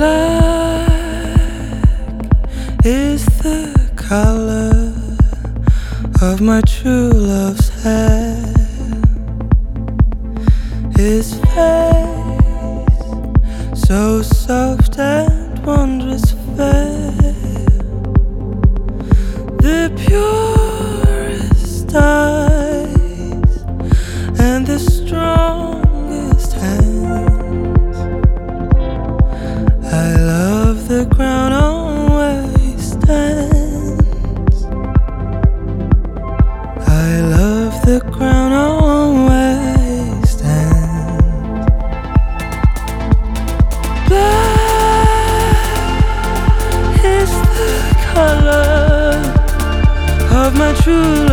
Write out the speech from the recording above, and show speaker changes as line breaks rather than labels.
Black is the color of my true love's hair. His face, so soft and wondrous fair, the purest eyes and the strongest hands. I love the ground on where he stands. I love the ground on where he stands. Black is the color of my true